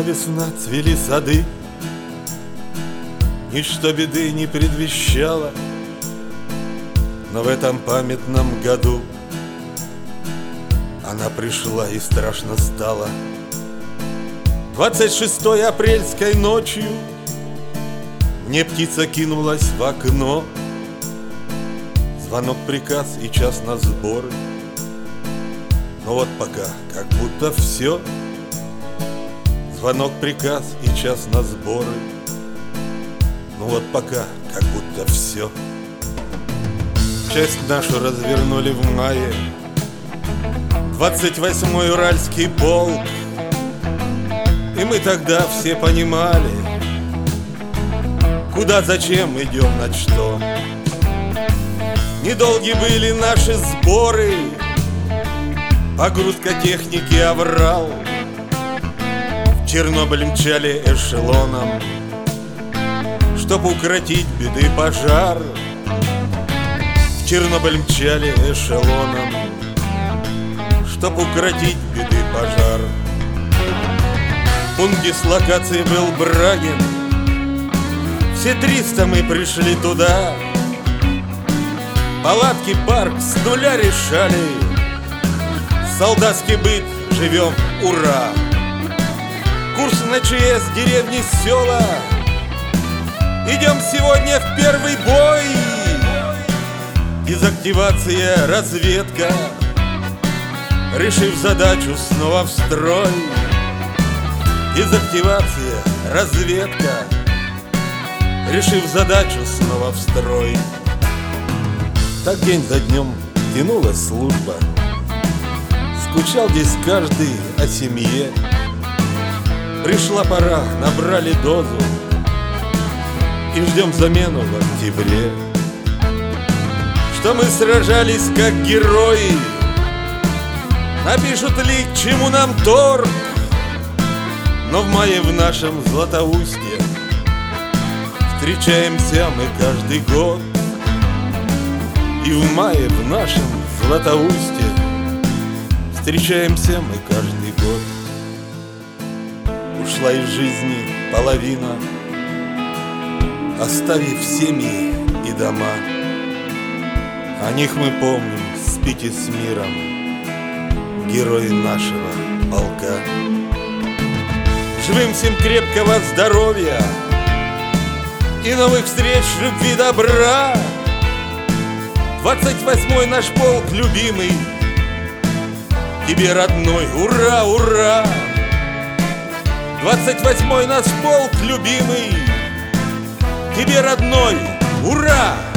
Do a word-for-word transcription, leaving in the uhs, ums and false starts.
весна, цвели сады, ничто беды не предвещало. Но в этом памятном году она пришла и страшно стало. Двадцать шестой апрельской ночью мне птица кинулась в окно. Звонок, приказ и час на сборы. Но вот пока как будто все. Звонок, приказ и час на сборы. Ну вот пока как будто все. Часть нашу развернули в мае. Двадцать восьмой Уральский полк. И мы тогда все понимали, куда, зачем идем, на что. Недолги были наши сборы, погрузка техники оврал. В Чернобыль мчали эшелоном, чтоб укротить беды пожар. В Чернобыль мчали эшелоном, чтоб укротить беды пожар. Пункт дислокации был Брагин. Все триста мы пришли туда. Палатки, парк с нуля решали. Солдатский быт, живем, ура! Курс на ЧС, деревни, села. Идем сегодня в первый бой. Дезактивация, разведка. Решив задачу, снова в строй. Дезактивация, разведка. Решив задачу, снова в строй. Так день за днем тянулась служба. Скучал здесь каждый о семье. Пришла пора, набрали дозу. И ждем замену в октябре. Что мы сражались как герои. Напишут ли, к чему нам торг. Но в мае в нашем Златоусте встречаемся мы каждый год. И в мае в нашем Златоусте встречаемся мы каждый год. Ушла из жизни половина, оставив семьи и дома. О них мы помним, спите с миром, герои нашего полка. Живым всем крепкого здоровья и новых встреч, любви, добра. Двадцать восьмой наш полк любимый, тебе, родной, ура, ура! Двадцать восьмой наш полк любимый, тебе, родной, ура!